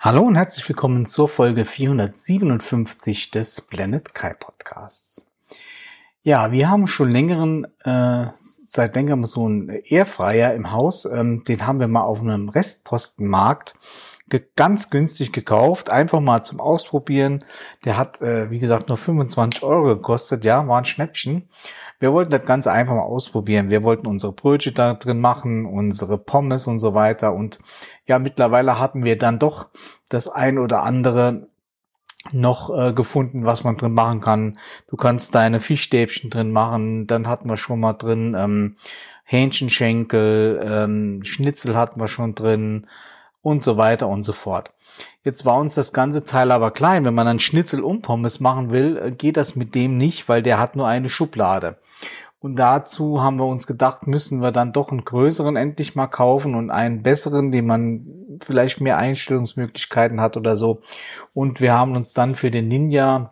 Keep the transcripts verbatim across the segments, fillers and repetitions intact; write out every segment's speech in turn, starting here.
Hallo und herzlich willkommen zur Folge vierhundertsiebenundfünfzig des Planet Kai Podcasts. Ja, wir haben schon längeren, äh, seit längerem so einen Airfryer im Haus. Ähm, den haben wir mal auf einem Restpostenmarkt ge- ganz günstig gekauft, einfach mal zum Ausprobieren. Der hat, äh, wie gesagt, nur fünfundzwanzig Euro gekostet. Ja, war ein Schnäppchen. Wir wollten das Ganze einfach mal ausprobieren. Wir wollten unsere Brötchen da drin machen, unsere Pommes und so weiter. Und ja, mittlerweile hatten wir dann doch das ein oder andere noch äh, gefunden, was man drin machen kann. Du kannst deine Fischstäbchen drin machen. Dann hatten wir schon mal drin ähm, Hähnchenschenkel, ähm, Schnitzel hatten wir schon drin und so weiter und so fort. Jetzt war uns das ganze Teil aber klein. Wenn man dann Schnitzel und Pommes machen will, geht das mit dem nicht, weil der hat nur eine Schublade. Und dazu haben wir uns gedacht, müssen wir dann doch einen größeren endlich mal kaufen und einen besseren, den man vielleicht mehr Einstellungsmöglichkeiten hat oder so. Und wir haben uns dann für den Ninja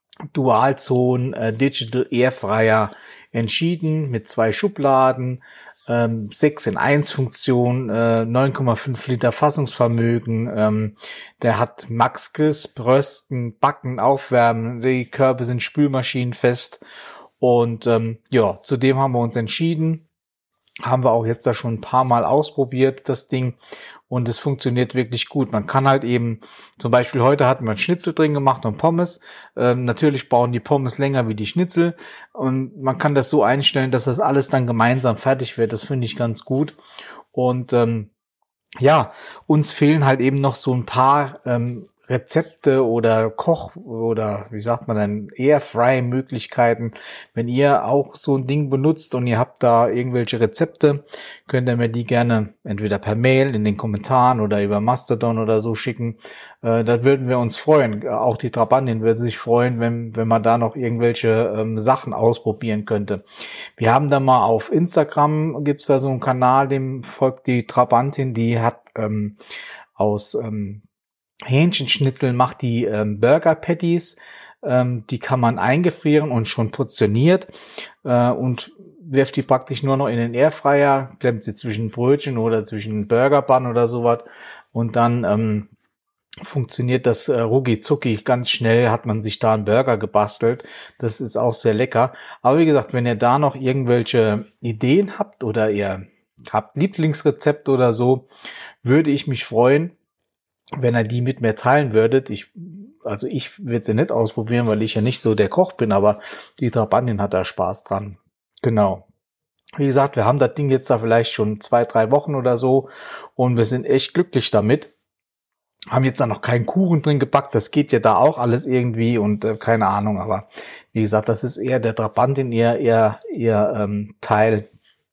Dualzone äh, Digital Airfryer entschieden mit zwei Schubladen, ähm, sechs in eins Funktion, äh, neun Komma fünf Liter Fassungsvermögen. Ähm, der hat Max Crisp, Rösten, Backen, Aufwärmen. Die Körbe sind spülmaschinenfest. Und ähm, ja, zudem haben wir uns entschieden, haben wir auch jetzt da schon ein paar Mal ausprobiert, das Ding, und es funktioniert wirklich gut. Man kann halt eben, zum Beispiel heute hatten wir einen Schnitzel drin gemacht und Pommes. Ähm, natürlich brauchen die Pommes länger wie die Schnitzel und man kann das so einstellen, dass das alles dann gemeinsam fertig wird. Das finde ich ganz gut. Und ähm, ja, uns fehlen halt eben noch so ein paar ähm, Rezepte oder Koch- oder wie sagt man denn, Airfry-Möglichkeiten. Wenn ihr auch so ein Ding benutzt und ihr habt da irgendwelche Rezepte, könnt ihr mir die gerne entweder per Mail in den Kommentaren oder über Mastodon oder so schicken. Äh, da würden wir uns freuen. Auch die Trabantin würde sich freuen, wenn wenn man da noch irgendwelche ähm, Sachen ausprobieren könnte. Wir haben da mal auf Instagram, gibt's da so einen Kanal, dem folgt die Trabantin, die hat ähm, aus ähm, Hähnchenschnitzel macht die ähm, Burger Patties, ähm, die kann man eingefrieren und schon portioniert äh, und wirft die praktisch nur noch in den Airfryer, klemmt sie zwischen Brötchen oder zwischen Burger Bun oder sowas und dann ähm, funktioniert das äh, rucki zucki, ganz schnell hat man sich da einen Burger gebastelt. Das ist auch sehr lecker. Aber wie gesagt, wenn ihr da noch irgendwelche Ideen habt oder ihr habt Lieblingsrezept oder so, würde ich mich freuen, wenn ihr die mit mir teilen würdet. Ich, also ich würde sie nicht ausprobieren, weil ich ja nicht so der Koch bin, aber die Trabantin hat da Spaß dran. Genau. Wie gesagt, wir haben das Ding jetzt da vielleicht schon zwei, drei Wochen oder so und wir sind echt glücklich damit. Haben jetzt da noch keinen Kuchen drin gepackt, das geht ja da auch alles irgendwie und äh, keine Ahnung, aber wie gesagt, das ist eher der Trabantin, eher, eher, eher ähm, Teil,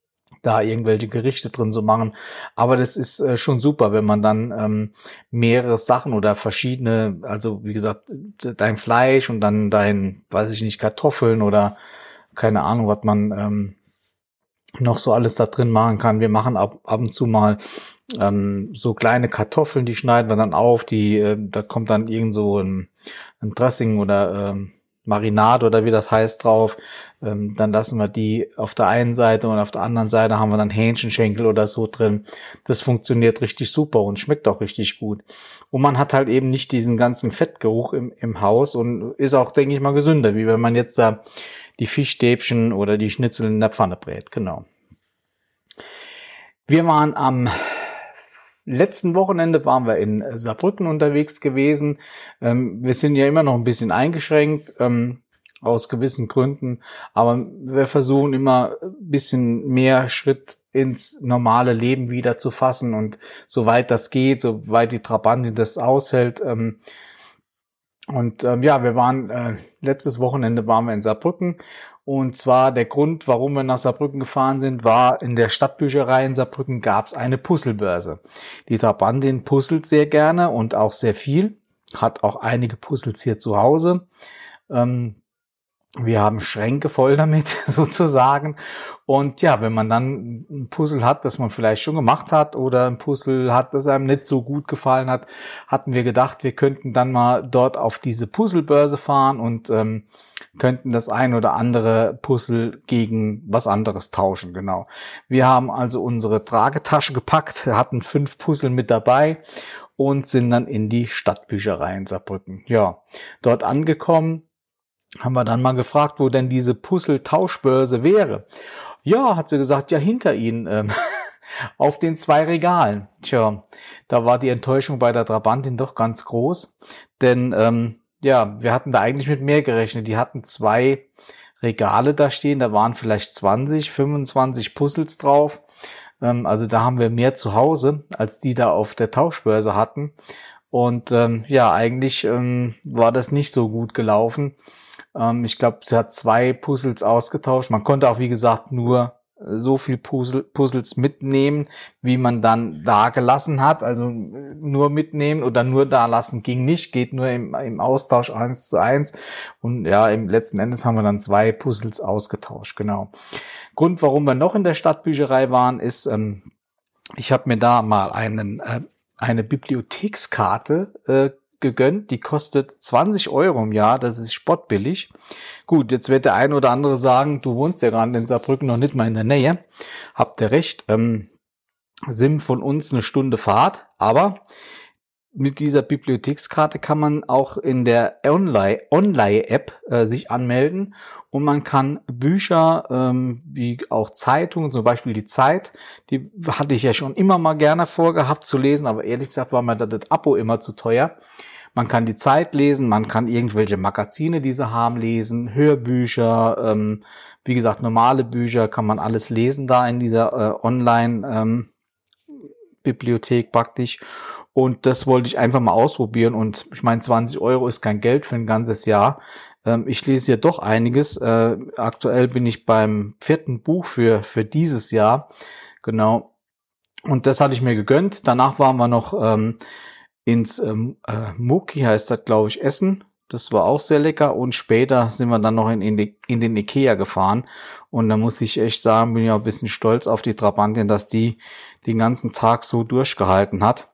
da irgendwelche Gerichte drin zu machen. Aber das ist äh, schon super, wenn man dann ähm, mehrere Sachen oder verschiedene, also wie gesagt, dein Fleisch und dann dein, weiß ich nicht, Kartoffeln oder keine Ahnung, was man ähm, noch so alles da drin machen kann. Wir machen ab, ab und zu mal ähm, so kleine Kartoffeln, die schneiden wir dann auf, die, äh, da kommt dann irgend so ein, ein Dressing oder ähm, Marinade oder wie das heißt drauf, ähm, dann lassen wir die auf der einen Seite und auf der anderen Seite haben wir dann Hähnchenschenkel oder so drin. Das funktioniert richtig super und schmeckt auch richtig gut. Und man hat halt eben nicht diesen ganzen Fettgeruch im, im Haus und ist auch, denke ich mal, gesünder, wie wenn man jetzt da die Fischstäbchen oder die Schnitzel in der Pfanne brät. Genau. Wir waren am letzten Wochenende waren wir in Saarbrücken unterwegs gewesen. Ähm, wir sind ja immer noch ein bisschen eingeschränkt, ähm, aus gewissen Gründen. Aber wir versuchen immer ein bisschen mehr Schritt ins normale Leben wieder zu fassen. Und soweit das geht, soweit die Trabantin das aushält. Ähm, und ähm, ja, wir waren, äh, letztes Wochenende waren wir in Saarbrücken. Und zwar der Grund, warum wir nach Saarbrücken gefahren sind, war, in der Stadtbücherei in Saarbrücken gab es eine Puzzlebörse. Die Trabantin puzzelt sehr gerne und auch sehr viel, hat auch einige Puzzles hier zu Hause. Ähm, wir haben Schränke voll damit sozusagen. Und ja, wenn man dann ein Puzzle hat, das man vielleicht schon gemacht hat oder ein Puzzle hat, das einem nicht so gut gefallen hat, hatten wir gedacht, wir könnten dann mal dort auf diese Puzzlebörse fahren und ähm, könnten das ein oder andere Puzzle gegen was anderes tauschen, genau. Wir haben also unsere Tragetasche gepackt, hatten fünf Puzzle mit dabei und sind dann in die Stadtbücherei in Saarbrücken. Ja, dort angekommen, haben wir dann mal gefragt, wo denn diese Puzzle-Tauschbörse wäre. Ja, hat sie gesagt, ja, hinter Ihnen, ähm, auf den zwei Regalen. Tja, da war die Enttäuschung bei der Trabantin doch ganz groß, denn ähm, ja, wir hatten da eigentlich mit mehr gerechnet. Die hatten zwei Regale da stehen, da waren vielleicht zwanzig, fünfundzwanzig Puzzles drauf. Ähm, also da haben wir mehr zu Hause, als die da auf der Tauschbörse hatten. Und ähm, ja, eigentlich ähm, war das nicht so gut gelaufen. Ähm, ich glaube, sie hat zwei Puzzles ausgetauscht. Man konnte auch, wie gesagt, nur so viel Puzzle, Puzzles mitnehmen, wie man dann da gelassen hat. Also nur mitnehmen oder nur da lassen ging nicht, geht nur im, im Austausch eins zu eins. Und ja, im letzten Endes haben wir dann zwei Puzzles ausgetauscht, genau. Grund, warum wir noch in der Stadtbücherei waren, ist, ähm, ich habe mir da mal einen äh, eine Bibliothekskarte äh, gegönnt, die kostet zwanzig Euro im Jahr, das ist spottbillig. Gut, jetzt wird der ein oder andere sagen, du wohnst ja gerade in Saarbrücken noch nicht mal in der Nähe. Habt ihr recht, ähm, sind von uns eine Stunde Fahrt, aber mit dieser Bibliothekskarte kann man auch in der Online-App äh, sich anmelden und man kann Bücher, ähm, wie auch Zeitungen, zum Beispiel die Zeit, die hatte ich ja schon immer mal gerne vorgehabt zu lesen, aber ehrlich gesagt war mir das Abo immer zu teuer. Man kann die Zeit lesen, man kann irgendwelche Magazine, die sie haben, lesen, Hörbücher, ähm, wie gesagt, normale Bücher, kann man alles lesen da in dieser äh, Online- ähm, Bibliothek praktisch. Und das wollte ich einfach mal ausprobieren. Und ich meine, zwanzig Euro ist kein Geld für ein ganzes Jahr. Ähm, ich lese ja doch einiges. Äh, aktuell bin ich beim vierten Buch für für dieses Jahr. Genau. Und das hatte ich mir gegönnt. Danach waren wir noch ähm, ins ähm, äh, Muki, heißt das, glaube ich, Essen. Das war auch sehr lecker. Und später sind wir dann noch in, in, die, in den Ikea gefahren. Und da muss ich echt sagen, bin ich auch ein bisschen stolz auf die Trabantin, dass die den ganzen Tag so durchgehalten hat.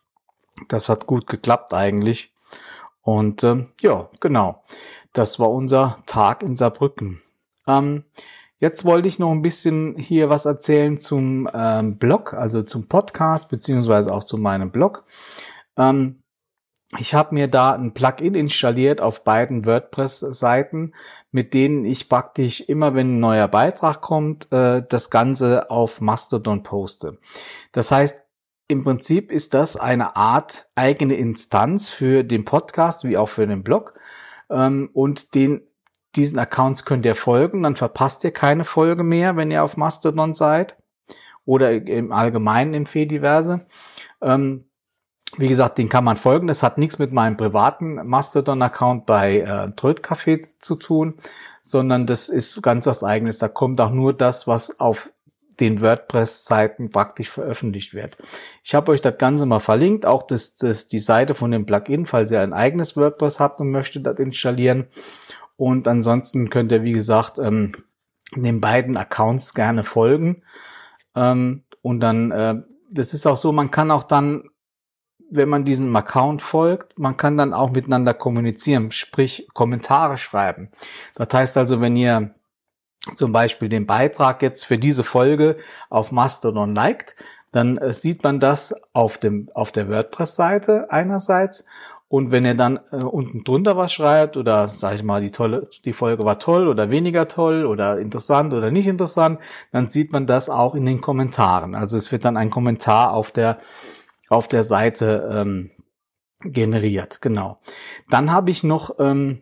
Das hat gut geklappt eigentlich. Und ähm, ja, genau. Das war unser Tag in Saarbrücken. Ähm, jetzt wollte ich noch ein bisschen hier was erzählen zum ähm, Blog, also zum Podcast, beziehungsweise auch zu meinem Blog. Ähm, Ich habe mir da ein Plugin installiert auf beiden WordPress-Seiten, mit denen ich praktisch immer, wenn ein neuer Beitrag kommt, äh, das Ganze auf Mastodon poste. Das heißt, im Prinzip ist das eine Art eigene Instanz für den Podcast wie auch für den Blog. Ähm, und den, diesen Accounts könnt ihr folgen, dann verpasst ihr keine Folge mehr, wenn ihr auf Mastodon seid oder im Allgemeinen im Fediverse. Ähm, Wie gesagt, den kann man folgen. Das hat nichts mit meinem privaten Mastodon-Account bei äh, Trödcafé zu tun, sondern das ist ganz was Eigenes. Da kommt auch nur das, was auf den WordPress-Seiten praktisch veröffentlicht wird. Ich habe euch das Ganze mal verlinkt, auch das, das die Seite von dem Plugin, falls ihr ein eigenes WordPress habt und möchtet das installieren. Und ansonsten könnt ihr, wie gesagt, ähm, den beiden Accounts gerne folgen. Ähm, und dann, äh, das ist auch so, man kann auch dann, wenn man diesem Account folgt, man kann dann auch miteinander kommunizieren, sprich Kommentare schreiben. Das heißt also, wenn ihr zum Beispiel den Beitrag jetzt für diese Folge auf Mastodon liked, dann äh, sieht man das auf dem auf der WordPress-Seite einerseits. Und wenn ihr dann äh, unten drunter was schreibt oder, sage ich mal, die tolle, die Folge war toll oder weniger toll oder interessant oder nicht interessant, dann sieht man das auch in den Kommentaren. Also es wird dann ein Kommentar auf der auf der Seite ähm, generiert, genau. Dann habe ich noch ähm,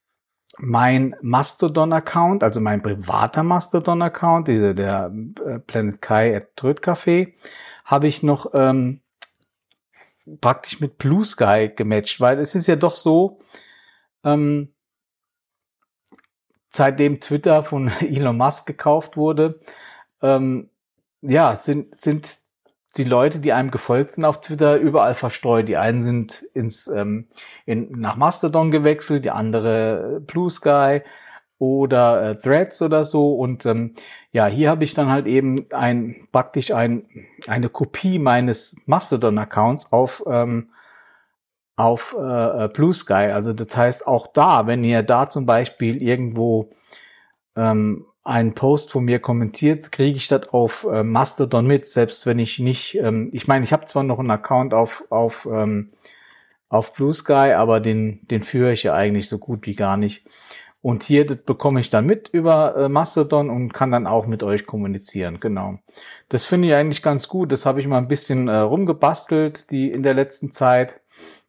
mein Mastodon-Account, also mein privater Mastodon-Account, dieser der äh, Planet Kai at Trödcafé, habe ich noch ähm, praktisch mit Blue Sky gematcht, weil es ist ja doch so, ähm, seitdem Twitter von Elon Musk gekauft wurde, ähm, ja, sind sind die Leute, die einem gefolgt sind auf Twitter, überall verstreut. Die einen sind ins ähm, in, nach Mastodon gewechselt, die andere Blue Sky oder äh, Threads oder so. Und ähm, ja, hier habe ich dann halt eben ein praktisch ein eine Kopie meines Mastodon-Accounts auf ähm, auf äh, Blue Sky. Also das heißt auch da, wenn ihr da zum Beispiel irgendwo ähm, einen Post von mir kommentiert, kriege ich das auf äh, Mastodon mit, selbst wenn ich nicht, ähm, ich meine, ich habe zwar noch einen Account auf auf ähm, auf Blue Sky, aber den den führe ich ja eigentlich so gut wie gar nicht. Und hier, das bekomme ich dann mit über äh, Mastodon und kann dann auch mit euch kommunizieren, genau. Das finde ich eigentlich ganz gut, das habe ich mal ein bisschen äh, rumgebastelt, die in der letzten Zeit.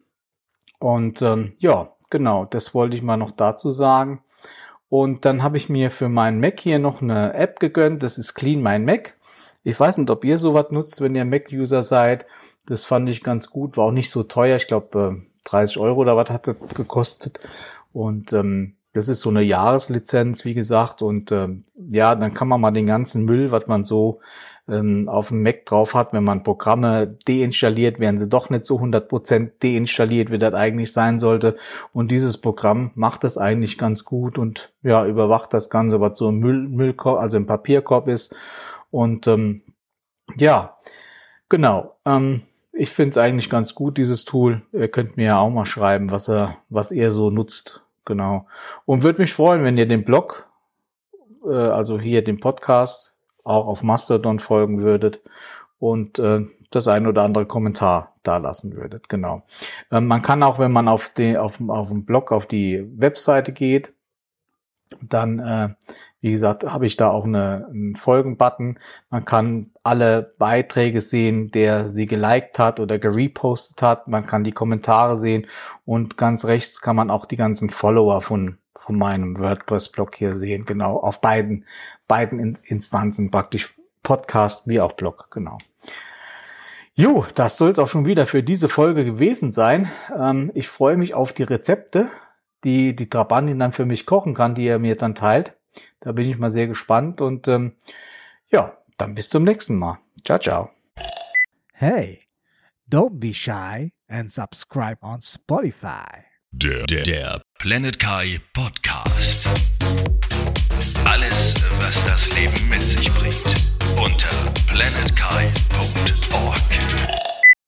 Und ähm, ja, genau, das wollte ich mal noch dazu sagen. Und dann habe ich mir für meinen Mac hier noch eine App gegönnt, das ist Clean My Mac. Ich weiß nicht, ob ihr sowas nutzt, wenn ihr Mac-User seid. Das fand ich ganz gut, war auch nicht so teuer. Ich glaube, äh, dreißig Euro oder was hat das gekostet. Und ähm, das ist so eine Jahreslizenz, wie gesagt. Und ähm, ja, dann kann man mal den ganzen Müll, was man so ähm, auf dem Mac drauf hat, wenn man Programme deinstalliert, werden sie doch nicht so hundert Prozent deinstalliert, wie das eigentlich sein sollte. Und dieses Programm macht das eigentlich ganz gut und ja, überwacht das Ganze, was so im Müll, Müllkorb, also im Papierkorb ist. Und ähm, ja, genau. Ähm, ich finde es eigentlich ganz gut, dieses Tool. Ihr könnt mir ja auch mal schreiben, was er, was ihr so nutzt. Genau. Und würde mich freuen, wenn ihr den Blog, äh, also hier den Podcast, auch auf Mastodon folgen würdet und äh, das ein oder andere Kommentar da lassen würdet. Genau. Ähm, man kann auch, wenn man auf den auf, auf dem Blog auf die Webseite geht, dann, äh, wie gesagt, habe ich da auch eine, einen Folgen-Button. Man kann alle Beiträge sehen, der sie geliked hat oder gerepostet hat. Man kann die Kommentare sehen und ganz rechts kann man auch die ganzen Follower von von meinem WordPress-Blog hier sehen. Genau, auf beiden beiden Instanzen, praktisch Podcast wie auch Blog, genau. Jo, das soll es auch schon wieder für diese Folge gewesen sein. Ähm, ich freue mich auf die Rezepte, die die Trabantin dann für mich kochen kann, die er mir dann teilt. Da bin ich mal sehr gespannt und ähm, ja, dann bis zum nächsten Mal. Ciao, ciao. Hey, don't be shy and subscribe on Spotify. Der, der, der Planet Kai Podcast. Alles, was das Leben mit sich bringt. Unter planet kai punkt org.